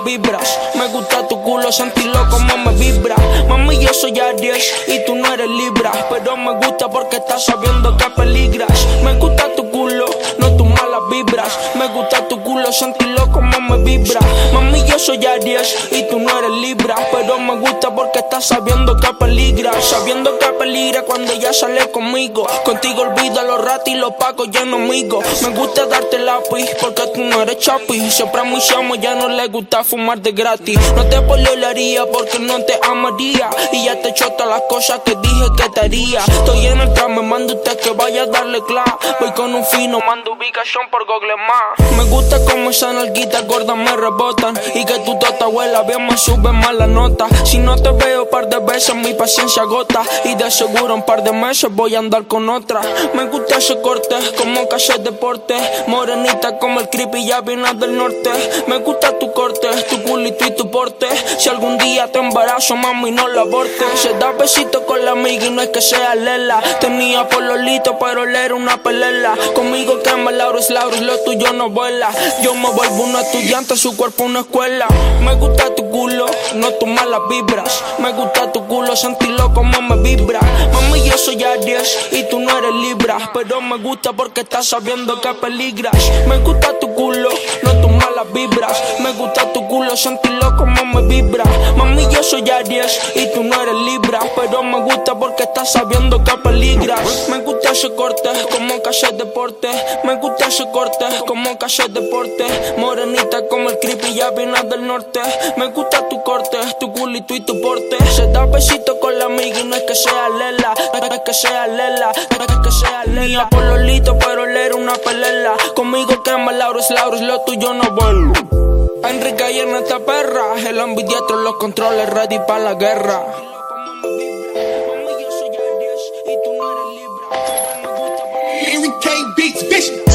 vibras. Me gusta tu culo, sentirlo como me vibra. Mami, yo soy Aries y tú no eres Libra, pero me gusta porque estás sabiendo que peligras. Me gusta tu culo, no tus malas vibras. Me gusta tu culo, sentirlo como me vibra. Mami, yo soy Aries y tú no eres Libra, pero me gusta porque estás sabiendo que peligra. Sabiendo que peligra cuando ella sale conmigo. Contigo olvida los ratos y los pacos ya no amigo. Me gusta darte lápiz porque tú no eres chapi. Siempre a mi chamo ya no le gusta fumar de gratis. No te pololearía porque no te amaría, y ya te echo todas las cosas que dije que te haría. Estoy en el tram, me manda usted que vaya a darle clap. Voy con un fino, mando ubicación por Google Maps. Me gusta como esas nalguitas gordas me rebotan, y que tu tota abuela bien me sube más la nota. Si no te veo par de veces mi paciencia agota, y de seguro un par de meses voy a andar con otra. Me gusta ese corte como que hace deporte, morenita como el creepy ya viene del norte. Me gusta tu corte, tu culito y tu porte. Si algún día te embarazo, mami, no lo abortes. Se da besito con la amiga y no es que sea lela. Tenía pololito pero él era una pelela. Conmigo quema Laurus, lo tuyo no vuela. Yo me vuelvo un estudiante, su cuerpo una escuela. Me gusta tu culo, no tus malas vibras. Me gusta tu culo, sentirlo como me vibra. Mami, yo soy Aries y tú no eres Libra, pero me gusta porque estás sabiendo que peligras. Me gusta tu culo, no tus malas vibras. Me gusta tu culo, sentirlo como me vibra. Mami, yo soy Aries y tú no eres Libra, pero me gusta porque estás sabiendo que peligras. Me gusta ese corte como que hace deporte. Me gusta ese corte como que hace deporte. Morenita como el creepy ya viene del norte. Me gusta tu corte, tu culito y tu porte. Se da besito con la amiga y no es que sea lela. No es que sea lela, no es que sea lela. Mía pololito pero él era una pelela. Conmigo quema Laurus, lo tuyo no vuelvo. Enrique y en esta perra, el ambidiestro los controles ready para la guerra. Enrique Beats, bitch.